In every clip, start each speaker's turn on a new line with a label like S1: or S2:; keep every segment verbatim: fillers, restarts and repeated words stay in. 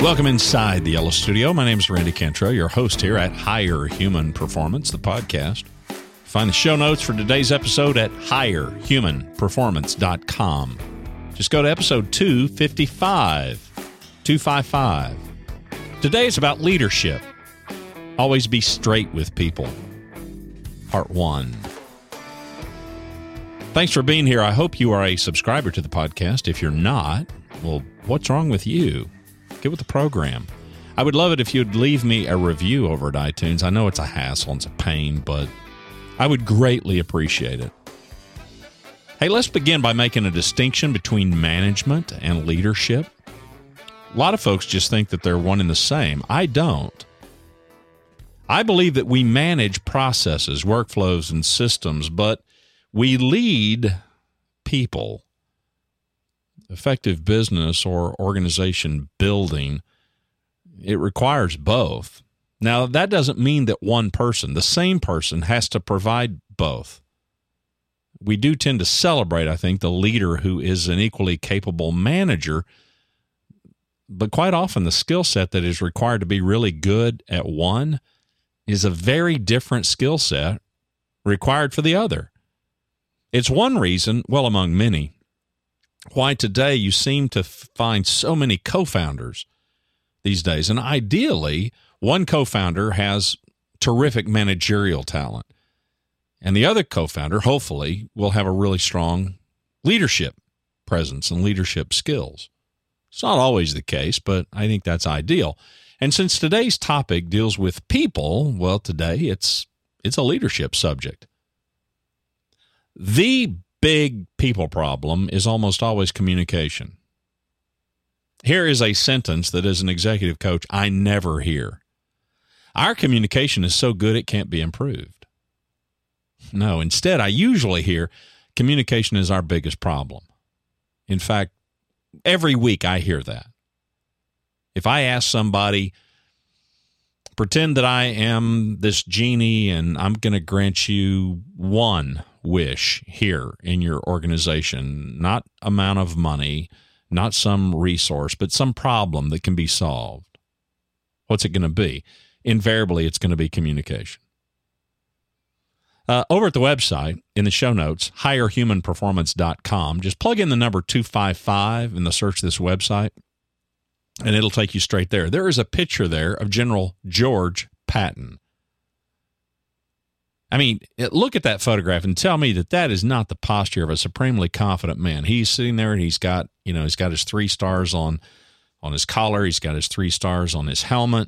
S1: Welcome inside the Yellow Studio. My name is Randy Cantrell, your host here at Higher Human Performance, the podcast. Find the show notes for today's episode at higher human performance dot com. Just go to episode two fifty-five, two fifty-five. Today is about leadership. Always be straight with people. Part one. Thanks for being here. I hope you are a subscriber to the podcast. If you're not, well, what's wrong with you? Get with the program. I would love it if you'd leave me a review over at iTunes. I know it's a hassle and it's a pain, but I would greatly appreciate it. Hey, let's begin by making a distinction between management and leadership. A lot of folks just think that they're one and the same. I don't. I believe that we manage processes, workflows, and systems, but we lead people. Effective business or organization building, it requires both. Now, that doesn't mean that one person, the same person, has to provide both. We do tend to celebrate, I think, the leader who is an equally capable manager, but quite often the skill set that is required to be really good at one is a very different skill set required for the other. It's one reason, well, among many, why today you seem to find so many co-founders these days. And ideally, one co-founder has terrific managerial talent, and the other co-founder, hopefully, will have a really strong leadership presence and leadership skills. It's not always the case, but I think that's ideal. And since today's topic deals with people, well, today it's it's a leadership subject. The big people problem is almost always communication. Here is a sentence that as an executive coach, I never hear. Our communication is so good it can't be improved. No, instead, I usually hear communication is our biggest problem. In fact, every week I hear that. If I ask somebody, pretend that I am this genie and I'm going to grant you one wish here in your organization, not amount of money, not some resource, but some problem that can be solved. What's it going to be? Invariably, it's going to be communication. Uh, over at the website, in the show notes, higher human performance dot com, just plug in the number two five five in the search this website, and it'll take you straight there. There is a picture there of General George Patton. I mean, look at that photograph and tell me that that is not the posture of a supremely confident man. He's sitting there and he's got, you know, he's got his three stars on, on his collar. He's got his three stars on his helmet.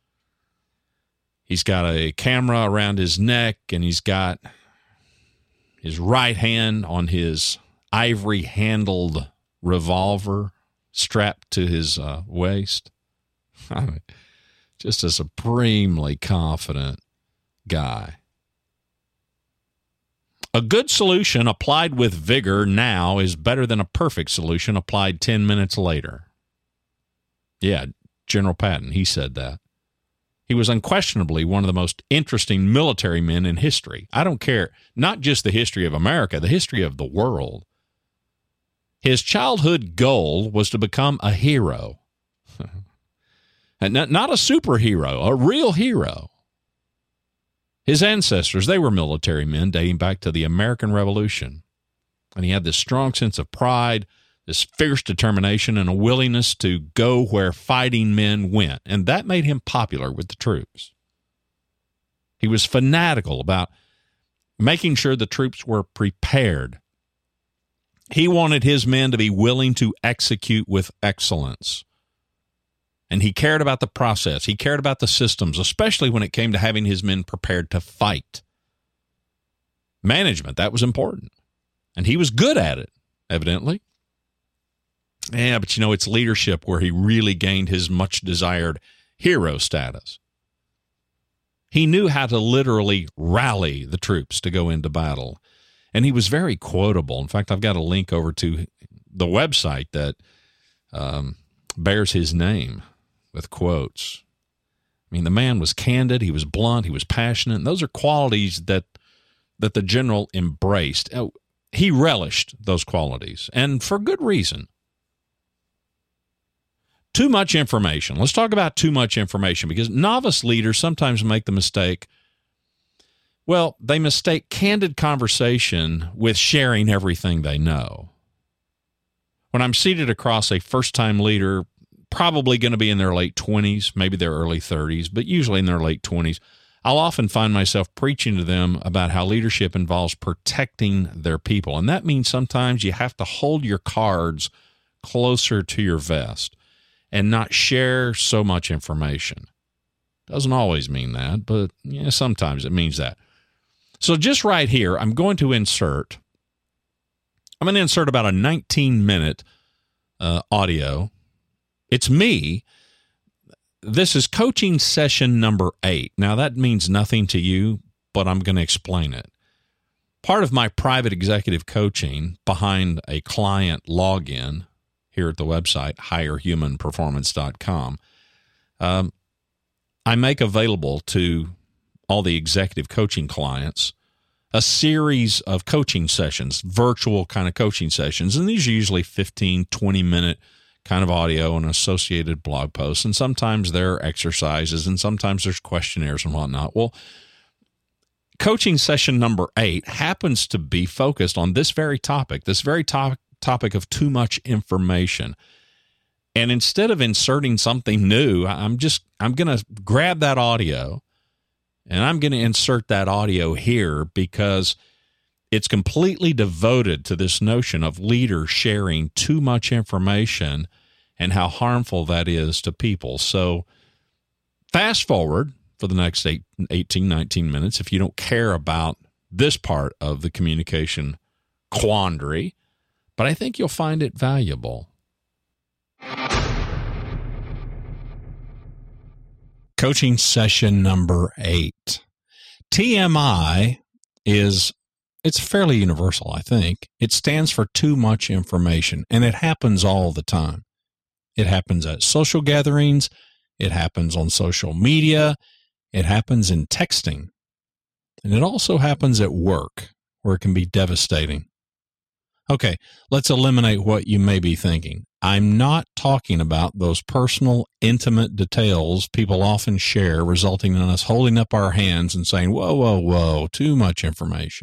S1: He's got a camera around his neck, and he's got his right hand on his ivory-handled revolver strapped to his uh, waist. I mean, just a supremely confident guy. A good solution applied with vigor now is better than a perfect solution applied ten minutes later. Yeah, General Patton, he said that. He was unquestionably one of the most interesting military men in history. I don't care, not just the history of America, the history of the world. His childhood goal was to become a hero. And not, not a superhero, a real hero. His ancestors, they were military men dating back to the American Revolution. And he had this strong sense of pride, this fierce determination, and a willingness to go where fighting men went. And that made him popular with the troops. He was fanatical about making sure the troops were prepared. He wanted his men to be willing to execute with excellence. And he cared about the process. He cared about the systems, especially when it came to having his men prepared to fight. Management, that was important. And he was good at it, evidently. Yeah, but you know, it's leadership where he really gained his much-desired hero status. He knew how to literally rally the troops to go into battle. And he was very quotable. In fact, I've got a link over to the website that um, bears his name with quotes. I mean, the man was candid, he was blunt, he was passionate, and those are qualities that that the general embraced. He relished those qualities, and for good reason. Too much information. Let's talk about too much information, because novice leaders sometimes make the mistake. Well, they mistake candid conversation with sharing everything they know. When I'm seated across a first-time leader, probably going to be in their late twenties, maybe their early thirties, but usually in their late twenties, I'll often find myself preaching to them about how leadership involves protecting their people. And that means sometimes you have to hold your cards closer to your vest and not share so much information. Doesn't always mean that, but yeah, sometimes it means that. So just right here, I'm going to insert, I'm going to insert about a nineteen minute uh, audio. It's me. This is coaching session number eight. Now, that means nothing to you, but I'm going to explain it. Part of my private executive coaching behind a client login here at the website, higher human performance dot com, um, I make available to all the executive coaching clients a series of coaching sessions, virtual kind of coaching sessions. And these are usually fifteen, twenty minute kind of audio and associated blog posts. And sometimes there are exercises and sometimes there's questionnaires and whatnot. Well, coaching session number eight happens to be focused on this very topic, this very to- topic of too much information. And instead of inserting something new, I'm just, I'm going to grab that audio and I'm going to insert that audio here because it's completely devoted to this notion of leaders sharing too much information and how harmful that is to people. So fast forward for the next eight, eighteen, nineteen minutes if you don't care about this part of the communication quandary, but I think you'll find it valuable. Coaching session number eight. T M I is, it's fairly universal, I think. It stands for too much information, and it happens all the time. It happens at social gatherings. It happens on social media. It happens in texting. And it also happens at work, where it can be devastating. Okay, let's eliminate what you may be thinking. I'm not talking about those personal, intimate details people often share, resulting in us holding up our hands and saying, whoa, whoa, whoa, too much information.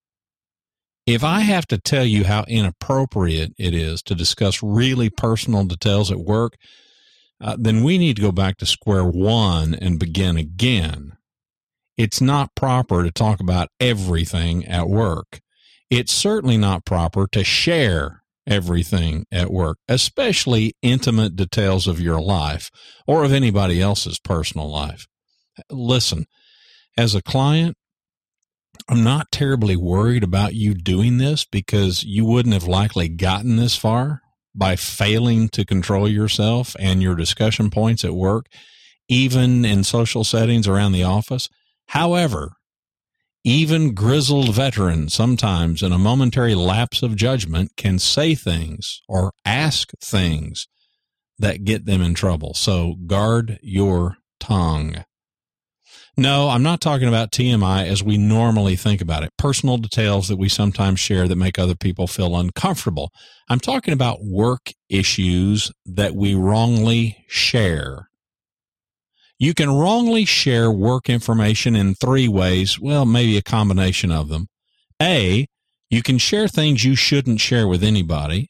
S1: If I have to tell you how inappropriate it is to discuss really personal details at work, uh, then we need to go back to square one and begin again. It's not proper to talk about everything at work. It's certainly not proper to share everything at work, especially intimate details of your life or of anybody else's personal life. Listen, as a client, I'm not terribly worried about you doing this because you wouldn't have likely gotten this far by failing to control yourself and your discussion points at work, even in social settings around the office. However, even grizzled veterans sometimes in a momentary lapse of judgment can say things or ask things that get them in trouble. So guard your tongue. No, I'm not talking about T M I as we normally think about it, personal details that we sometimes share that make other people feel uncomfortable. I'm talking about work issues that we wrongly share. You can wrongly share work information in three ways, well, maybe a combination of them. A, you can share things you shouldn't share with anybody.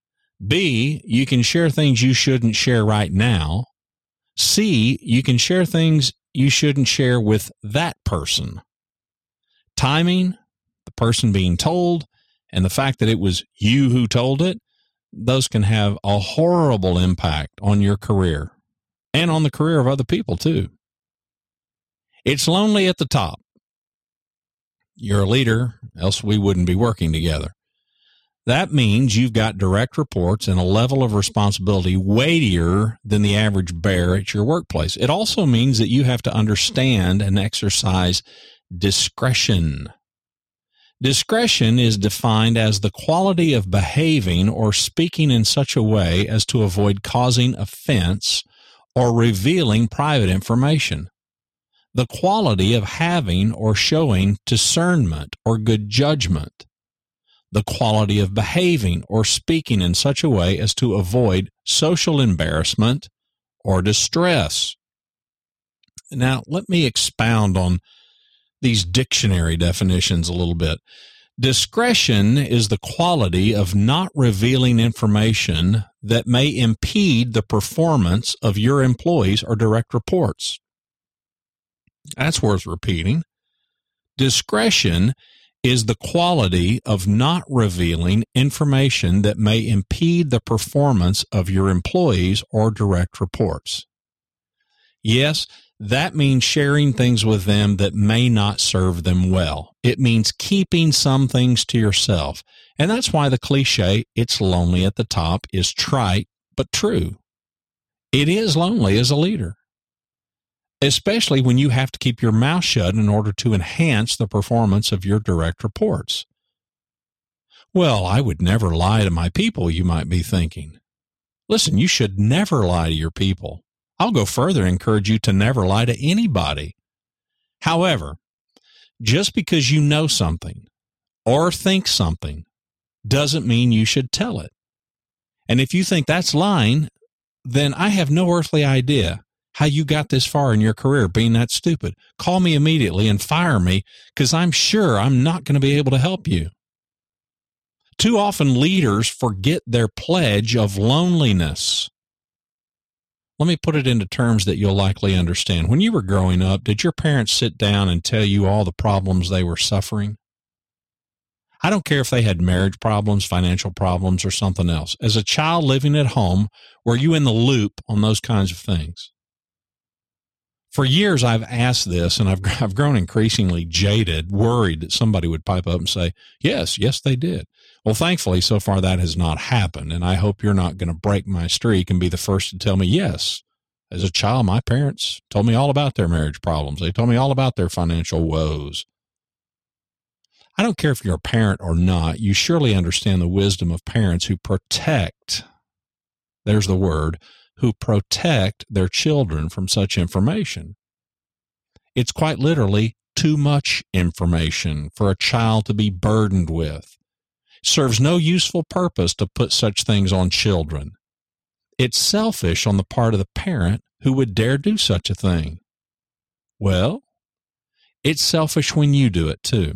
S1: B, you can share things you shouldn't share right now. C, you can share things you shouldn't share with that person. Timing, the person being told, and the fact that it was you who told it, those can have a horrible impact on your career and on the career of other people too. It's lonely at the top. You're a leader, else we wouldn't be working together. That means you've got direct reports and a level of responsibility weightier than the average bear at your workplace. It also means that you have to understand and exercise discretion. Discretion is defined as the quality of behaving or speaking in such a way as to avoid causing offense or revealing private information. The quality of having or showing discernment or good judgment. The quality of behaving or speaking in such a way as to avoid social embarrassment or distress. Now, let me expound on these dictionary definitions a little bit. Discretion is the quality of not revealing information that may impede the performance of your employees or direct reports. That's worth repeating. Discretion is the quality of not revealing information that may impede the performance of your employees or direct reports. Yes, that means sharing things with them that may not serve them well. It means keeping some things to yourself. And that's why the cliche, "it's lonely at the top," is trite but true. It is lonely as a leader, especially when you have to keep your mouth shut in order to enhance the performance of your direct reports. Well, I would never lie to my people, you might be thinking. Listen, you should never lie to your people. I'll go further and encourage you to never lie to anybody. However, just because you know something or think something doesn't mean you should tell it. And if you think that's lying, then I have no earthly idea how you got this far in your career being that stupid. Call me immediately and fire me, because I'm sure I'm not going to be able to help you. Too often leaders forget their pledge of loneliness. Let me put it into terms that you'll likely understand. When you were growing up, did your parents sit down and tell you all the problems they were suffering? I don't care if they had marriage problems, financial problems, or something else. As a child living at home, were you in the loop on those kinds of things? For years, I've asked this, and I've, I've grown increasingly jaded, worried that somebody would pipe up and say, yes, yes, they did. Well, thankfully, so far that has not happened, and I hope you're not going to break my streak and be the first to tell me, yes, as a child, my parents told me all about their marriage problems. They told me all about their financial woes. I don't care if you're a parent or not, you surely understand the wisdom of parents who protect, there's the word, who protect their children from such information. It's quite literally too much information for a child to be burdened with. It serves no useful purpose to put such things on children. It's selfish on the part of the parent who would dare do such a thing. Well, it's selfish when you do it too.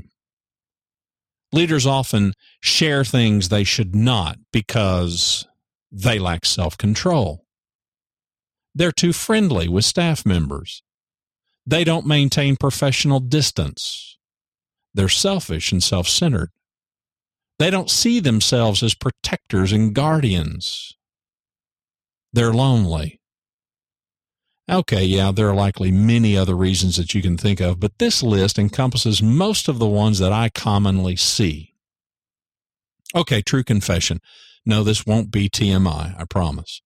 S1: Leaders often share things they should not because they lack self-control. They're too friendly with staff members. They don't maintain professional distance. They're selfish and self-centered. They don't see themselves as protectors and guardians. They're lonely. Okay, yeah, there are likely many other reasons that you can think of, but this list encompasses most of the ones that I commonly see. Okay, true confession. No, this won't be T M I, I promise.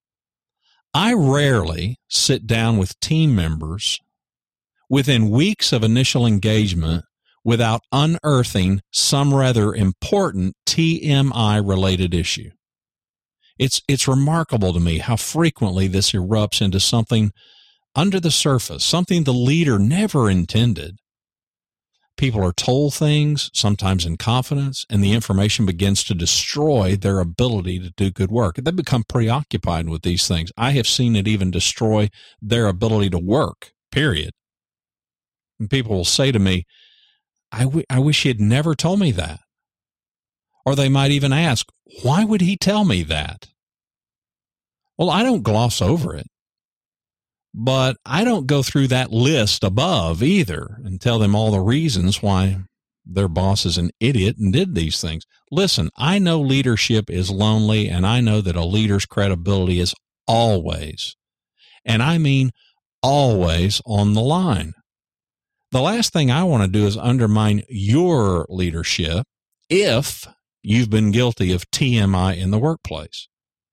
S1: I rarely sit down with team members within weeks of initial engagement without unearthing some rather important T M I-related issue. It's, it's remarkable to me how frequently this erupts into something under the surface, something the leader never intended. People are told things, sometimes in confidence, and the information begins to destroy their ability to do good work. They become preoccupied with these things. I have seen it even destroy their ability to work, period. And people will say to me, I, w- I wish he had never told me that. Or they might even ask, why would he tell me that? Well, I don't gloss over it. But I don't go through that list above either and tell them all the reasons why their boss is an idiot and did these things. Listen, I know leadership is lonely, and I know that a leader's credibility is always, and I mean always, on the line. The last thing I want to do is undermine your leadership if you've been guilty of T M I in the workplace.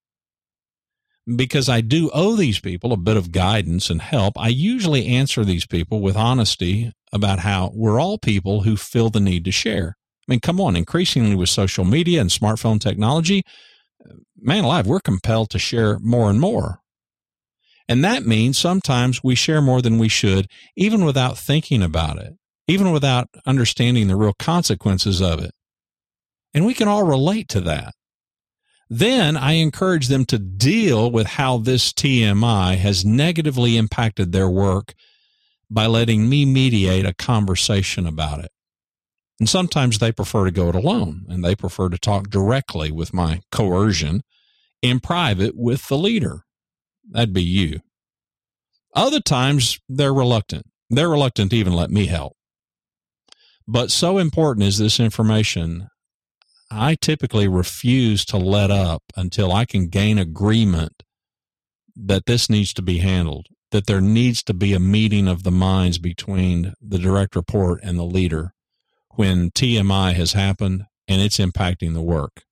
S1: Because I do owe these people a bit of guidance and help, I usually answer these people with honesty about how we're all people who feel the need to share. I mean, come on, increasingly with social media and smartphone technology, man alive, we're compelled to share more and more. And that means sometimes we share more than we should, even without thinking about it, even without understanding the real consequences of it. And we can all relate to that. Then I encourage them to deal with how this T M I has negatively impacted their work by letting me mediate a conversation about it. And sometimes they prefer to go it alone, and they prefer to talk directly with my coercion in private with the leader. That'd be you. Other times they're reluctant. They're reluctant to even let me help. But so important is this information, I typically refuse to let up until I can gain agreement that this needs to be handled, that there needs to be a meeting of the minds between the direct report and the leader when T M I has happened and it's impacting the work.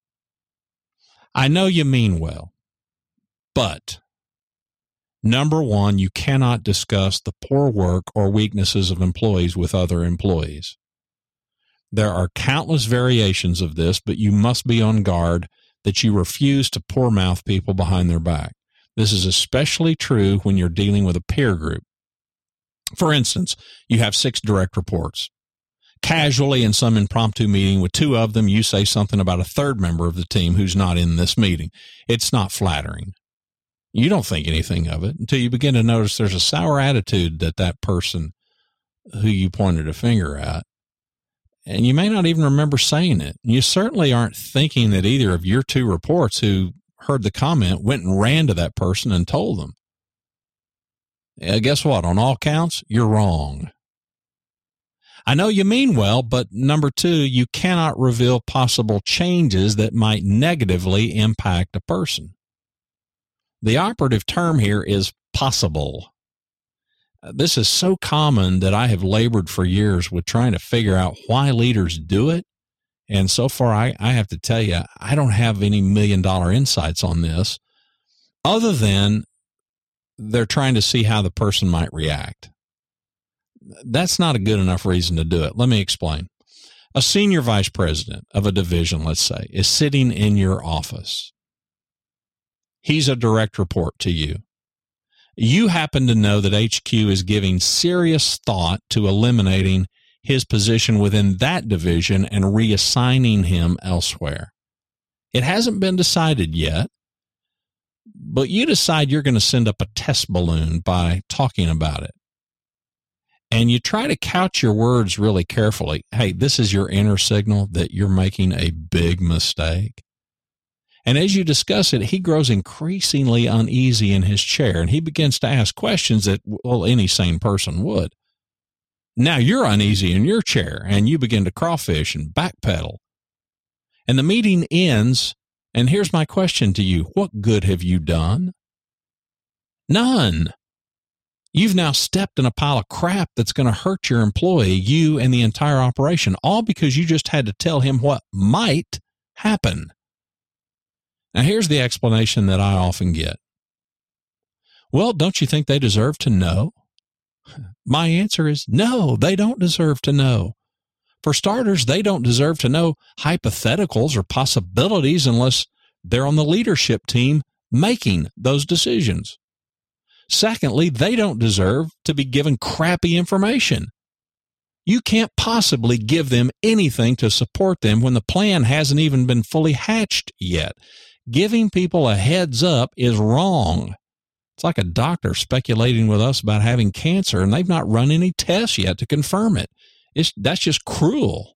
S1: I know you mean well, but number one, you cannot discuss the poor work or weaknesses of employees with other employees. There are countless variations of this, but you must be on guard that you refuse to poor mouth people behind their back. This is especially true when you're dealing with a peer group. For instance, you have six direct reports. Casually, in some impromptu meeting with two of them, you say something about a third member of the team who's not in this meeting. It's not flattering. You don't think anything of it until you begin to notice there's a sour attitude that that person who you pointed a finger at. And you may not even remember saying it. You certainly aren't thinking that either of your two reports who heard the comment went and ran to that person and told them. Yeah, guess what? On all counts, you're wrong. I know you mean well, but number two, you cannot reveal possible changes that might negatively impact a person. The operative term here is possible. This is so common that I have labored for years with trying to figure out why leaders do it. And so far, I, I have to tell you, I don't have any million dollar insights on this other than they're trying to see how the person might react. That's not a good enough reason to do it. Let me explain. A senior vice president of a division, let's say, is sitting in your office. He's a direct report to you. You happen to know that H Q is giving serious thought to eliminating his position within that division and reassigning him elsewhere. It hasn't been decided yet, but you decide you're going to send up a test balloon by talking about it. And you try to couch your words really carefully. Hey, this is your inner signal that you're making a big mistake. And as you discuss it, he grows increasingly uneasy in his chair, and he begins to ask questions that, well, any sane person would. Now you're uneasy in your chair, and you begin to crawfish and backpedal. And the meeting ends, and here's my question to you. What good have you done? None. You've now stepped in a pile of crap that's going to hurt your employee, you, and the entire operation, all because you just had to tell him what might happen. Now, here's the explanation that I often get. Well, don't you think they deserve to know? My answer is no, they don't deserve to know. For starters, they don't deserve to know hypotheticals or possibilities unless they're on the leadership team making those decisions. Secondly, they don't deserve to be given crappy information. You can't possibly give them anything to support them when the plan hasn't even been fully hatched yet. Giving people a heads up is wrong. It's like a doctor speculating with us about having cancer, and they've not run any tests yet to confirm it. It's, that's just cruel.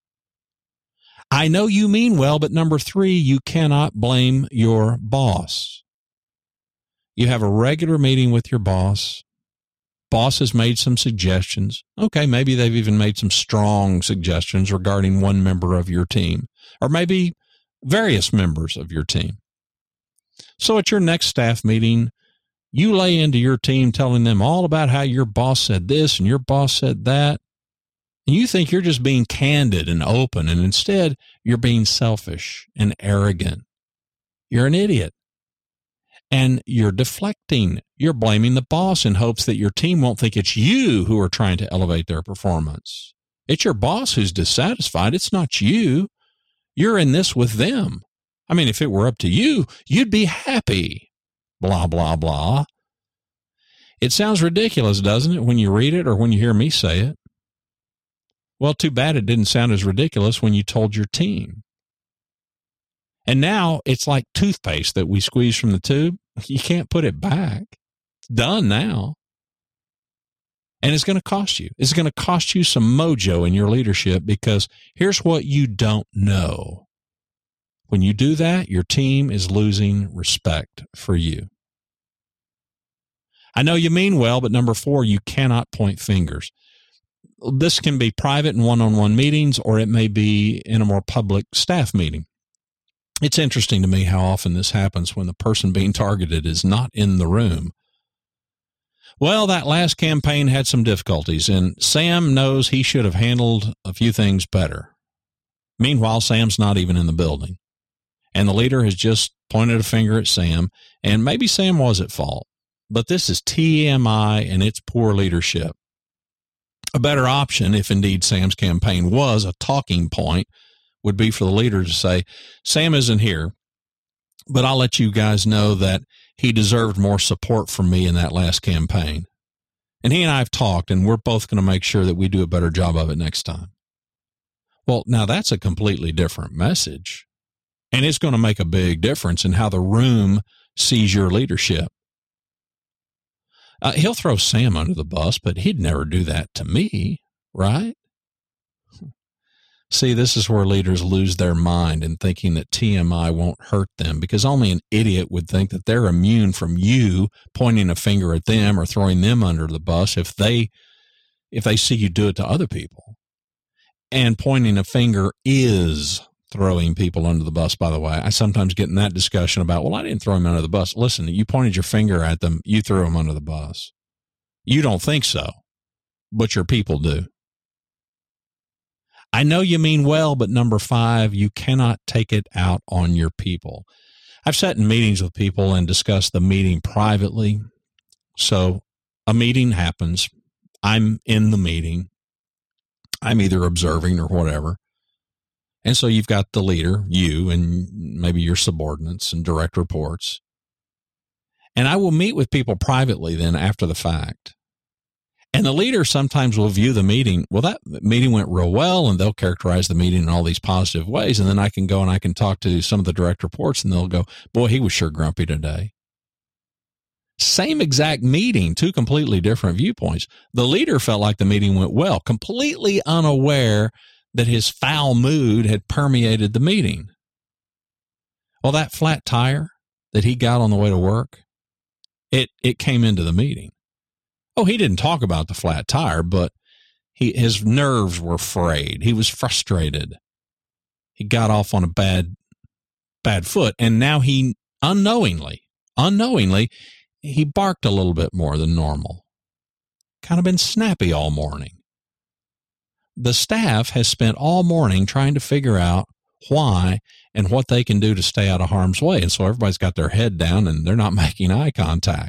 S1: I know you mean well, but number three, you cannot blame your boss. You have a regular meeting with your boss. Boss has made some suggestions. Okay, maybe they've even made some strong suggestions regarding one member of your team, or maybe various members of your team. So at your next staff meeting, you lay into your team telling them all about how your boss said this and your boss said that. And you think you're just being candid and open, and instead you're being selfish and arrogant. You're an idiot. And you're deflecting. You're blaming the boss in hopes that your team won't think it's you who are trying to elevate their performance. It's your boss who's dissatisfied. It's not you. You're in this with them. I mean, if it were up to you, you'd be happy. Blah, blah, blah. It sounds ridiculous, doesn't it, when you read it or when you hear me say it? Well, too bad it didn't sound as ridiculous when you told your team. And now it's like toothpaste that we squeeze from the tube. You can't put it back. It's done now. And it's going to cost you. It's going to cost you some mojo in your leadership, because here's what you don't know. When you do that, your team is losing respect for you. I know you mean well, but number four, you cannot point fingers. This can be private and one-on-one meetings, or it may be in a more public staff meeting. It's interesting to me how often this happens when the person being targeted is not in the room. Well, that last campaign had some difficulties, and Sam knows he should have handled a few things better. Meanwhile, Sam's not even in the building, and the leader has just pointed a finger at Sam, and maybe Sam was at fault. But this is T M I and it's poor leadership. A better option, if indeed Sam's campaign was a talking point, would be for the leader to say, Sam isn't here, but I'll let you guys know that he deserved more support from me in that last campaign. And he and I have talked, and we're both going to make sure that we do a better job of it next time. Well, now that's a completely different message, and it's going to make a big difference in how the room sees your leadership. Uh, he'll throw Sam under the bus, but he'd never do that to me, right? See, this is where leaders lose their mind in thinking that T M I won't hurt them, because only an idiot would think that they're immune from you pointing a finger at them or throwing them under the bus if they if they see you do it to other people. And pointing a finger is throwing people under the bus, by the way. I sometimes get in that discussion about, well, I didn't throw him under the bus. Listen, you pointed your finger at them. You threw them under the bus. You don't think so, but your people do. I know you mean well, but number five, you cannot take it out on your people. I've sat in meetings with people and discussed the meeting privately. So a meeting happens. I'm in the meeting. I'm either observing or whatever. And so you've got the leader, you, and maybe your subordinates and direct reports. And I will meet with people privately then after the fact. And the leader sometimes will view the meeting, well, that meeting went real well, and they'll characterize the meeting in all these positive ways. And then I can go and I can talk to some of the direct reports, and they'll go, boy, he was sure grumpy today. Same exact meeting, two completely different viewpoints. The leader felt like the meeting went well, completely unaware that his foul mood had permeated the meeting. Well, that flat tire that he got on the way to work, it it came into the meeting. Oh, he didn't talk about the flat tire, but he his nerves were frayed. He was frustrated. He got off on a bad, bad foot, and now he unknowingly, unknowingly, he barked a little bit more than normal. Kind of been snappy all morning. The staff has spent all morning trying to figure out why and what they can do to stay out of harm's way. And so everybody's got their head down and they're not making eye contact.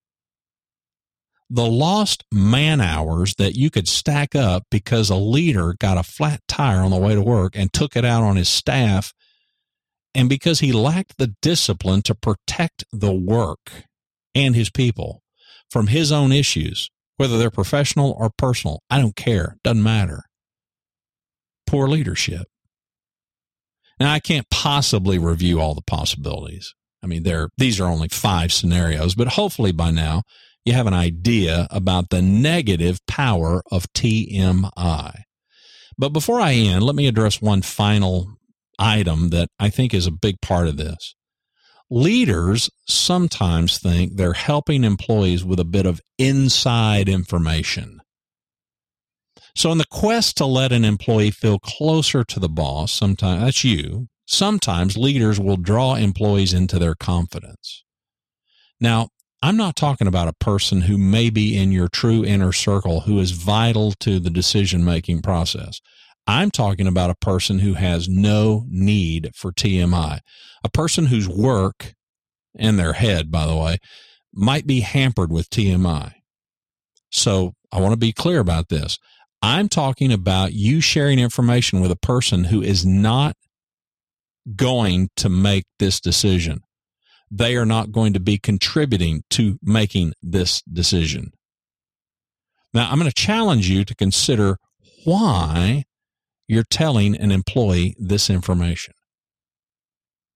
S1: The lost man hours that you could stack up because a leader got a flat tire on the way to work and took it out on his staff, and because he lacked the discipline to protect the work and his people from his own issues, whether they're professional or personal, I don't care. Doesn't matter. Poor leadership. Now, I can't possibly review all the possibilities. I mean, there these are only five scenarios, but hopefully by now you have an idea about the negative power of T M I. But before I end, let me address one final item that I think is a big part of this. Leaders sometimes think they're helping employees with a bit of inside information. So in the quest to let an employee feel closer to the boss, sometimes that's you, sometimes leaders will draw employees into their confidence. Now, I'm not talking about a person who may be in your true inner circle who is vital to the decision-making process. I'm talking about a person who has no need for T M I, a person whose work, and their head, by the way, might be hampered with T M I. So I want to be clear about this. I'm talking about you sharing information with a person who is not going to make this decision. They are not going to be contributing to making this decision. Now, I'm going to challenge you to consider why you're telling an employee this information.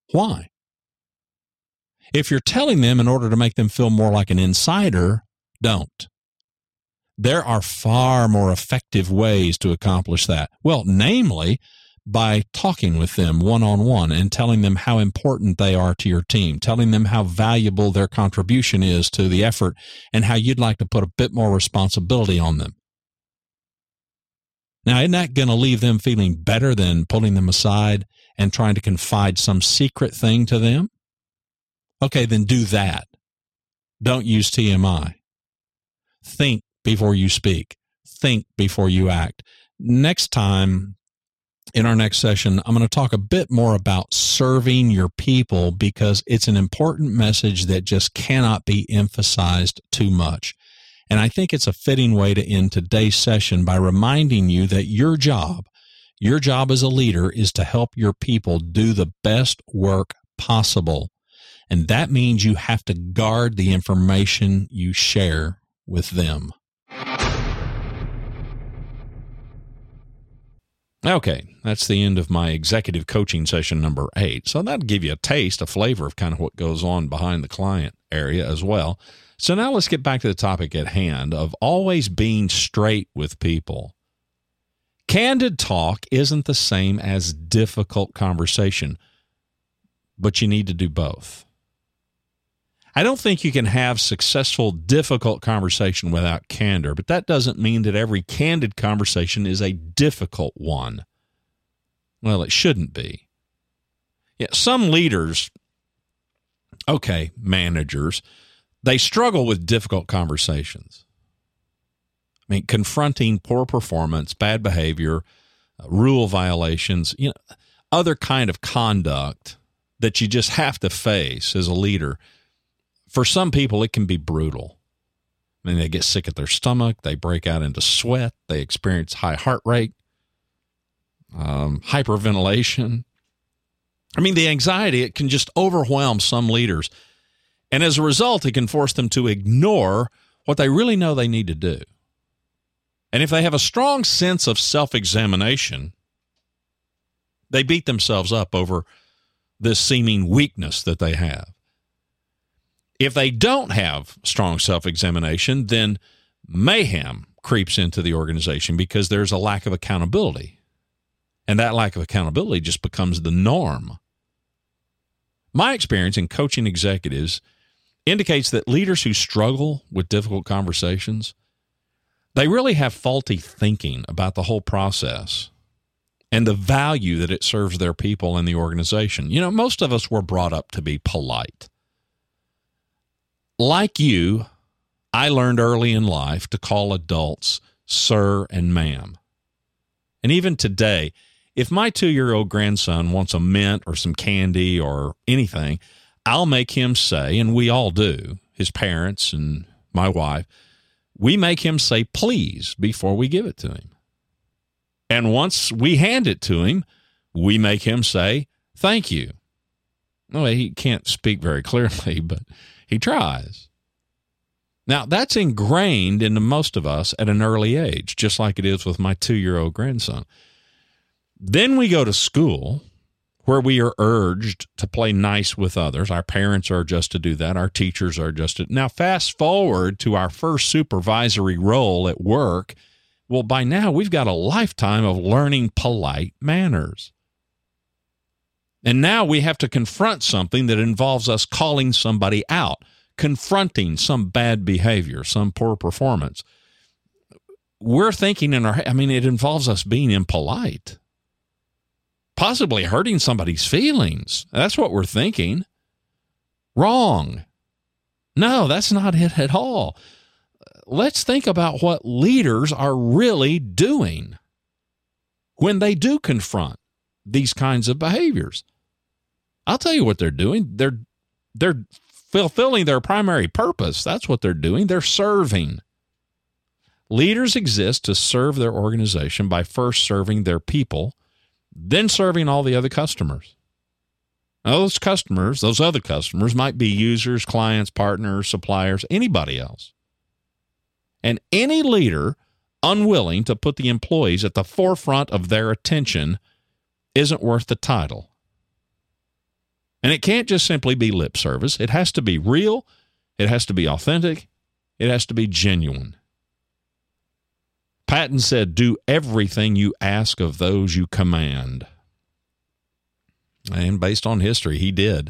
S1: Why? If you're telling them in order to make them feel more like an insider, don't. There are far more effective ways to accomplish that. Well, namely, by talking with them one-on-one and telling them how important they are to your team, telling them how valuable their contribution is to the effort and how you'd like to put a bit more responsibility on them. Now, isn't that going to leave them feeling better than pulling them aside and trying to confide some secret thing to them? Okay, then do that. Don't use T M I. Think before you speak. Think before you act. Next time, in our next session, I'm going to talk a bit more about serving your people because it's an important message that just cannot be emphasized too much. And I think it's a fitting way to end today's session by reminding you that your job, your job as a leader is to help your people do the best work possible. And that means you have to guard the information you share with them. Okay, that's the end of my executive coaching session number eight. So that'll give you a taste, a flavor of kind of what goes on behind the client area as well. So now let's get back to the topic at hand of always being straight with people. Candid talk isn't the same as difficult conversation, but you need to do both. I don't think you can have successful, difficult conversation without candor, but that doesn't mean that every candid conversation is a difficult one. Well, it shouldn't be. Yeah, some leaders, okay, managers, they struggle with difficult conversations. I mean, confronting poor performance, bad behavior, uh, rule violations, you know, other kind of conduct that you just have to face as a leader. For some people, it can be brutal. I mean, they get sick at their stomach, they break out into sweat, they experience high heart rate, um, hyperventilation. I mean, the anxiety, it can just overwhelm some leaders. And as a result, it can force them to ignore what they really know they need to do. And if they have a strong sense of self-examination, they beat themselves up over this seeming weakness that they have. If they don't have strong self-examination, then mayhem creeps into the organization because there's a lack of accountability. And that lack of accountability just becomes the norm. My experience in coaching executives indicates that leaders who struggle with difficult conversations, they really have faulty thinking about the whole process and the value that it serves their people and the organization. You know, most of us were brought up to be polite. Like you, I learned early in life to call adults sir and ma'am. And even today, if my two-year-old grandson wants a mint or some candy or anything, I'll make him say, and we all do, his parents and my wife, we make him say please before we give it to him. And once we hand it to him, we make him say thank you. Well, he can't speak very clearly, but he tries. Now, that's ingrained into most of us at an early age, just like it is with my two-year-old grandson. Then we go to school where we are urged to play nice with others. Our parents are just to do that. Our teachers are just to. Now, fast forward to our first supervisory role at work. Well, by now, we've got a lifetime of learning polite manners. And now we have to confront something that involves us calling somebody out, confronting some bad behavior, some poor performance. We're thinking in our, I mean, it involves us being impolite, possibly hurting somebody's feelings. That's what we're thinking. Wrong. No, that's not it at all. Let's think about what leaders are really doing when they do confront these kinds of behaviors. I'll tell you what they're doing. They're they're fulfilling their primary purpose. That's what they're doing. They're serving. Leaders exist to serve their organization by first serving their people, then serving all the other customers. Now, those customers, those other customers might be users, clients, partners, suppliers, anybody else. And any leader unwilling to put the employees at the forefront of their attention isn't worth the title. And it can't just simply be lip service. It has to be real. It has to be authentic. It has to be genuine. Patton said, do everything you ask of those you command. And based on history, he did.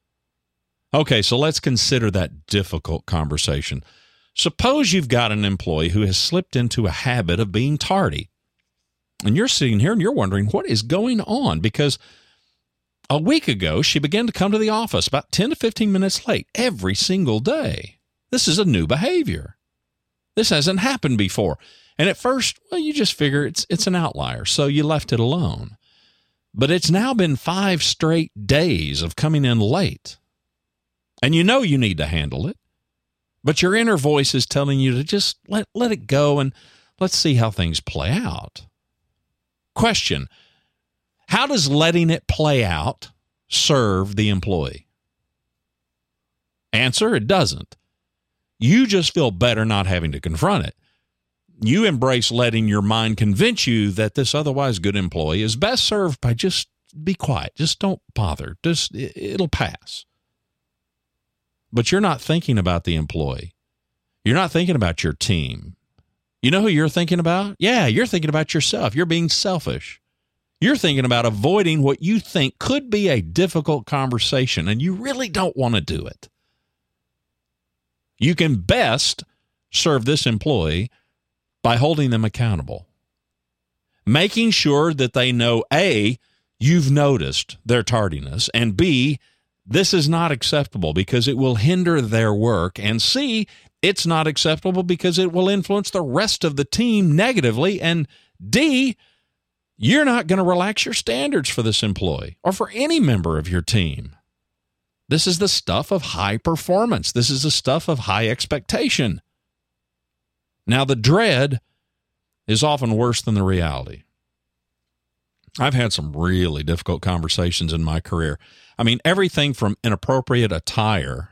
S1: Okay, so let's consider that difficult conversation. Suppose you've got an employee who has slipped into a habit of being tardy. And you're sitting here and you're wondering, what is going on? Because a week ago, she began to come to the office about ten to fifteen minutes late every single day. This is a new behavior. This hasn't happened before. And at first, well, you just figure it's it's an outlier, so you left it alone. But it's now been five straight days of coming in late. And you know you need to handle it. But your inner voice is telling you to just let, let it go and let's see how things play out. Question: how does letting it play out serve the employee? Answer: it doesn't. You just feel better not having to confront it. You embrace letting your mind convince you that this otherwise good employee is best served by just be quiet. Just don't bother. Just it'll pass. But you're not thinking about the employee. You're not thinking about your team. You know who you're thinking about? Yeah, you're thinking about yourself. You're being selfish. You're thinking about avoiding what you think could be a difficult conversation, and you really don't want to do it. You can best serve this employee by holding them accountable, making sure that they know, A, you've noticed their tardiness, and B, this is not acceptable because it will hinder their work, and C, it's not acceptable because it will influence the rest of the team negatively, and D, you're not going to relax your standards for this employee or for any member of your team. This is the stuff of high performance. This is the stuff of high expectation. Now, the dread is often worse than the reality. I've had some really difficult conversations in my career. I mean, everything from inappropriate attire,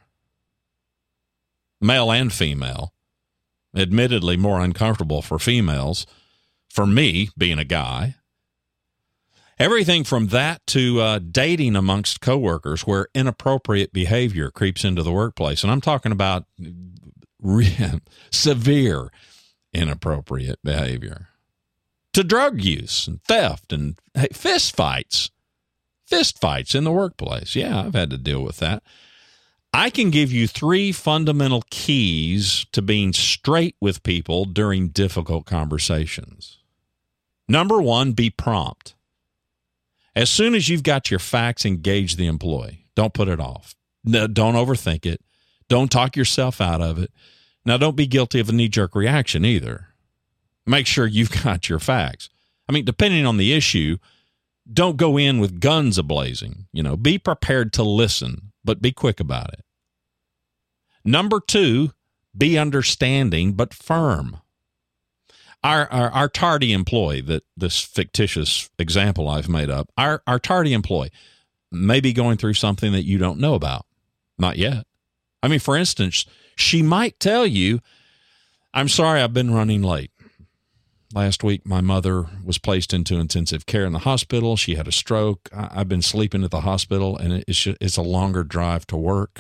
S1: male and female, admittedly more uncomfortable for females, for me, being a guy, everything from that to uh, dating amongst coworkers where inappropriate behavior creeps into the workplace. And I'm talking about re- severe inappropriate behavior. To drug use and theft and hey, fist fights. Fist fights in the workplace. Yeah, I've had to deal with that. I can give you three fundamental keys to being straight with people during difficult conversations. Number one, be prompt. As soon as you've got your facts, engage the employee. Don't put it off. No, don't overthink it. Don't talk yourself out of it. Now, don't be guilty of a knee-jerk reaction either. Make sure you've got your facts. I mean, depending on the issue, don't go in with guns a-blazing. You know, be prepared to listen, but be quick about it. Number two, be understanding but firm. Our, our our tardy employee, that this fictitious example I've made up, our, our tardy employee may be going through something that you don't know about. Not yet. I mean, for instance, she might tell you, I'm sorry, I've been running late. Last week, my mother was placed into intensive care in the hospital. She had a stroke. I, I've been sleeping at the hospital, and it's just, it's a longer drive to work.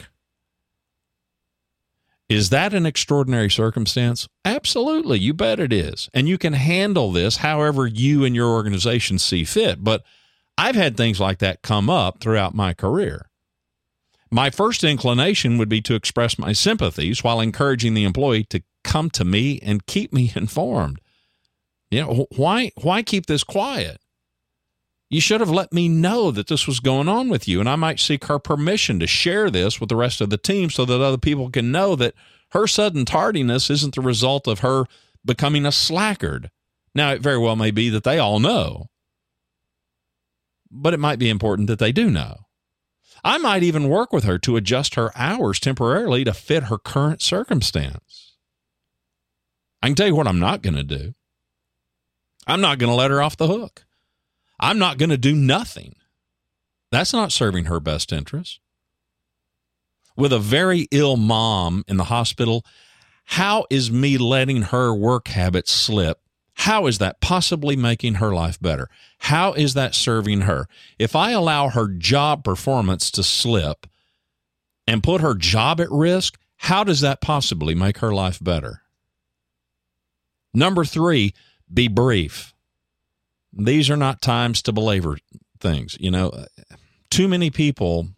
S1: Is that an extraordinary circumstance? Absolutely. You bet it is. And you can handle this however you and your organization see fit. But I've had things like that come up throughout my career. My first inclination would be to express my sympathies while encouraging the employee to come to me and keep me informed. You know, why, why keep this quiet? You should have let me know that this was going on with you, and I might seek her permission to share this with the rest of the team so that other people can know that her sudden tardiness isn't the result of her becoming a slackard. Now, it very well may be that they all know, but it might be important that they do know. I might even work with her to adjust her hours temporarily to fit her current circumstance. I can tell you what I'm not going to do. I'm not going to let her off the hook. I'm not going to do nothing. That's not serving her best interest. With a very ill mom in the hospital, how is me letting her work habits slip? How is that possibly making her life better? How is that serving her? If I allow her job performance to slip and put her job at risk, how does that possibly make her life better? Number three, be brief. These are not times to belabor things. You know, too many people,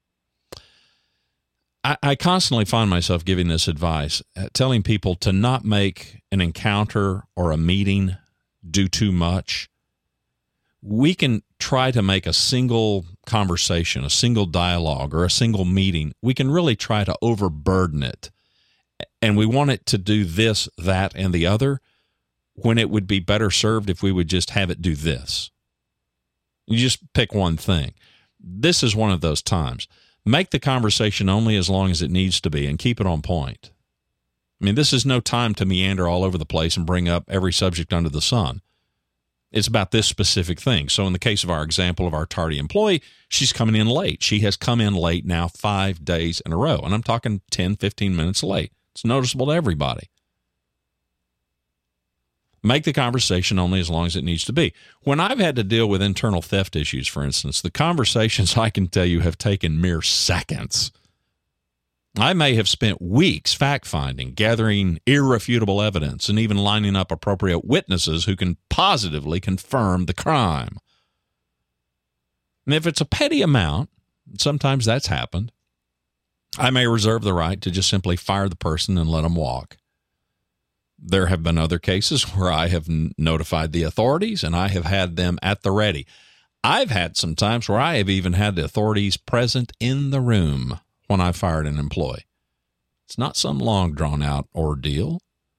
S1: I, I constantly find myself giving this advice, uh, telling people to not make an encounter or a meeting do too much. We can try to make a single conversation, a single dialogue, or a single meeting. We can really try to overburden it. And we want it to do this, that, and the other, when it would be better served if we would just have it do this. You just pick one thing. This is one of those times. Make the conversation only as long as it needs to be and keep it on point. I mean, this is no time to meander all over the place and bring up every subject under the sun. It's about this specific thing. So in the case of our example of our tardy employee, she's coming in late. She has come in late now five days in a row. And I'm talking ten, fifteen minutes late. It's noticeable to everybody. Make the conversation only as long as it needs to be. When I've had to deal with internal theft issues, for instance, the conversations, I can tell you, have taken mere seconds. I may have spent weeks fact-finding, gathering irrefutable evidence, and even lining up appropriate witnesses who can positively confirm the crime. And if it's a petty amount, sometimes that's happened, I may reserve the right to just simply fire the person and let them walk. There have been other cases where I have notified the authorities and I have had them at the ready. I've had some times where I have even had the authorities present in the room when I fired an employee. It's not some long drawn-out ordeal.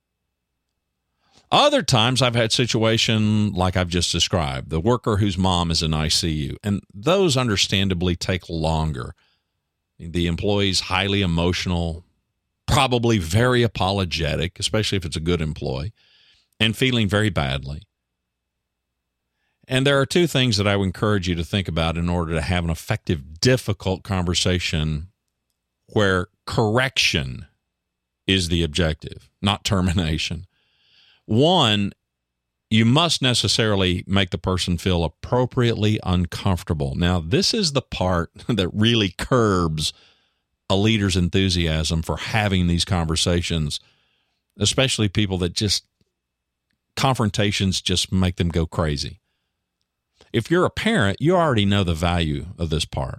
S1: Other times I've had situation like I've just described, the worker whose mom is in I C U, and those understandably take longer. The employee's highly emotional, probably very apologetic, especially if it's a good employee, and feeling very badly. And there are two things that I would encourage you to think about in order to have an effective, difficult conversation where correction is the objective, not termination. One, you must necessarily make the person feel appropriately uncomfortable. Now, this is the part that really curbs a leader's enthusiasm for having these conversations, especially people that just, confrontations just make them go crazy. If you're a parent, you already know the value of this part.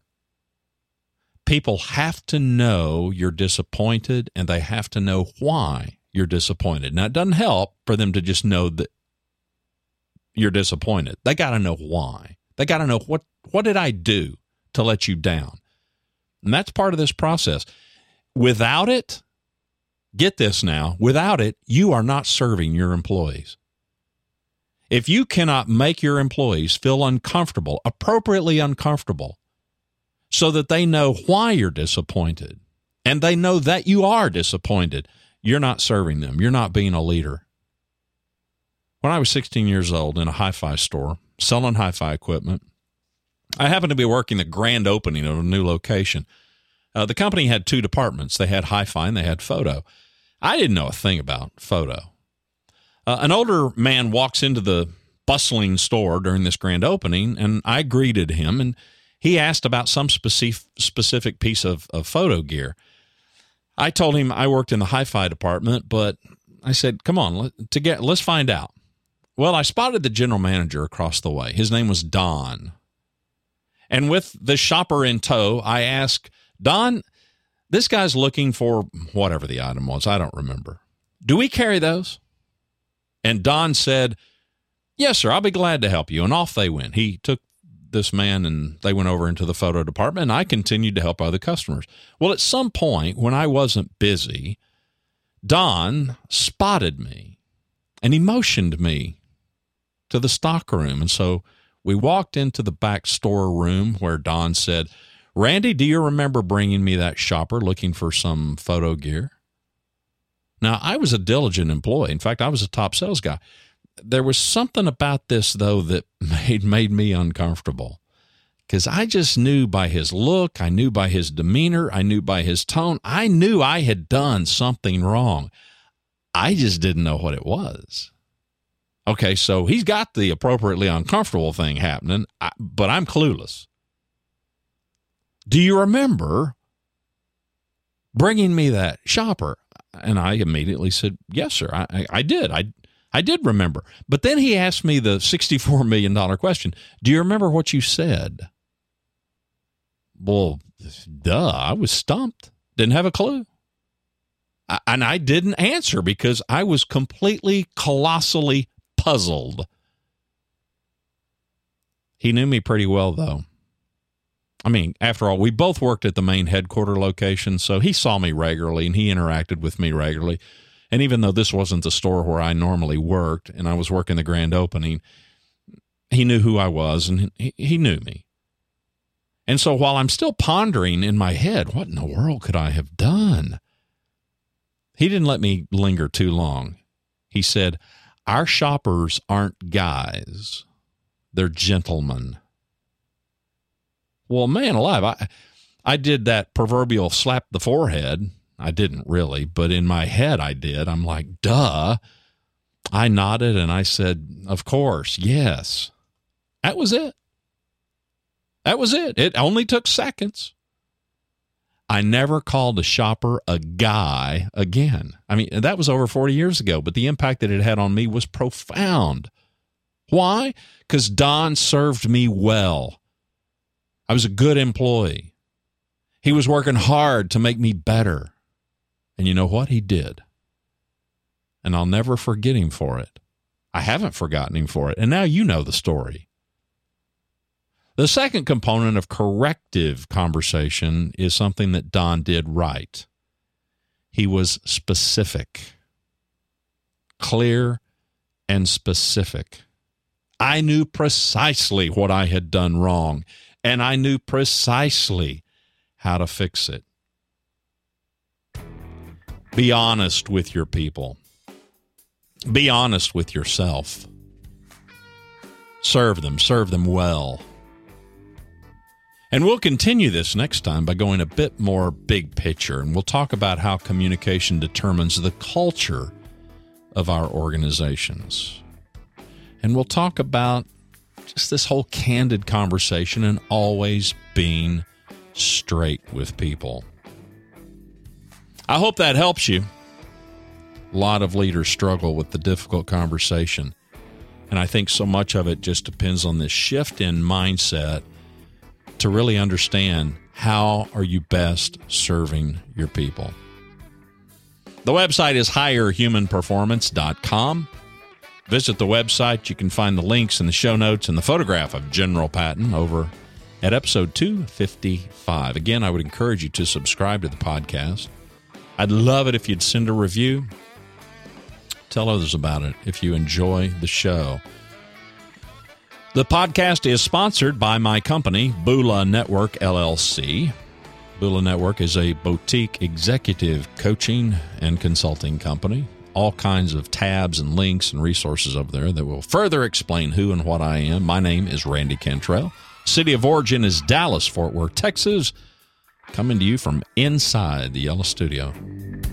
S1: People have to know you're disappointed, and they have to know why you're disappointed. Now, it doesn't help for them to just know that you're disappointed. They got to know why. They got to know, what, what did I do to let you down? And that's part of this process. Without it, get this now, without it, you are not serving your employees. If you cannot make your employees feel uncomfortable, appropriately uncomfortable, so that they know why you're disappointed, and they know that you are disappointed, you're not serving them. You're not being a leader. When I was sixteen years old in a hi-fi store, selling hi-fi equipment, I happened to be working the grand opening of a new location. Uh, the company had two departments. They had hi-fi and they had photo. I didn't know a thing about photo. Uh, an older man walks into the bustling store during this grand opening, and I greeted him, and he asked about some specific specific piece of, of photo gear. I told him I worked in the hi-fi department, but I said, come on, let, to get, let's find out. Well, I spotted the general manager across the way. His name was Don. And with the shopper in tow, I asked, Don, this guy's looking for whatever the item was. I don't remember. Do we carry those? And Don said, yes, sir, I'll be glad to help you. And off they went. He took this man and they went over into the photo department, and I continued to help other customers. Well, at some point when I wasn't busy, Don spotted me and he motioned me to the stock room. And so we walked into the back store room where Don said, Randy, do you remember bringing me that shopper looking for some photo gear? Now, I was a diligent employee. In fact, I was a top sales guy. There was something about this, though, that made, made me uncomfortable, because I just knew by his look, I knew by his demeanor, I knew by his tone, I knew I had done something wrong. I just didn't know what it was. Okay, so he's got the appropriately uncomfortable thing happening, but I'm clueless. Do you remember bringing me that shopper? And I immediately said, yes, sir, I, I, I did. I I did remember. But then he asked me the sixty-four million dollars question. Do you remember what you said? Well, duh, I was stumped. Didn't have a clue. I, and I didn't answer because I was completely, colossally puzzled. He knew me pretty well, though. I mean, after all, we both worked at the main headquarter location, so he saw me regularly and he interacted with me regularly. And even though this wasn't the store where I normally worked and I was working the grand opening, he knew who I was and he, he knew me. And so while I'm still pondering in my head, what in the world could I have done? He didn't let me linger too long. He said, our shoppers aren't guys. They're gentlemen. Well, man alive, I, I did that proverbial slap the forehead. I didn't really, but in my head I did. I'm like, duh. I nodded and I said, of course, yes. That was it. That was it. It only took seconds. I never called a shopper a guy again. I mean, that was over forty years ago, but the impact that it had on me was profound. Why? Because Don served me well. I was a good employee. He was working hard to make me better. And you know what? He did. And I'll never forget him for it. I haven't forgotten him for it. And now you know the story. The second component of corrective conversation is something that Don did right. He was specific. Clear and specific. I knew precisely what I had done wrong, and I knew precisely how to fix it. Be honest with your people. Be honest with yourself. Serve them. Serve them well. And we'll continue this next time by going a bit more big picture, and we'll talk about how communication determines the culture of our organizations. And we'll talk about just this whole candid conversation and always being straight with people. I hope that helps you. A lot of leaders struggle with the difficult conversation. And I think so much of it just depends on this shift in mindset to really understand how are you best serving your people. The website is higher human performance dot com. Visit the website. You can find the links in the show notes and the photograph of General Patton over at episode two fifty-five. Again, I would encourage you to subscribe to the podcast. I'd love it if you'd send a review. Tell others about it if you enjoy the show. The podcast is sponsored by my company, Bula Network, L L C. Bula Network is a boutique executive coaching and consulting company. All kinds of tabs and links and resources over there that will further explain who and what I am. My name is Randy Cantrell. City of origin is Dallas, Fort Worth, Texas. Coming to you from inside the Yellow Studio.